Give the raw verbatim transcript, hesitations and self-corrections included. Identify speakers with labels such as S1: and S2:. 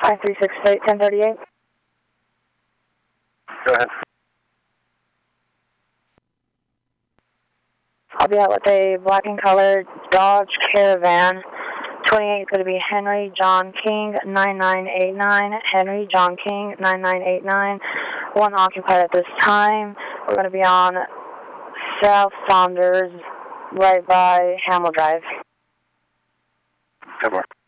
S1: five three six eight, ten thirty-eight.
S2: Go ahead.
S1: I'll be out with a black and colored Dodge Caravan. twenty-eight is going to be Henry John King, nine nine eight nine. Henry John King, nine nine eight nine. One occupied at this time. We're going to be on South Saunders, right by Hamill Drive.
S2: ten more.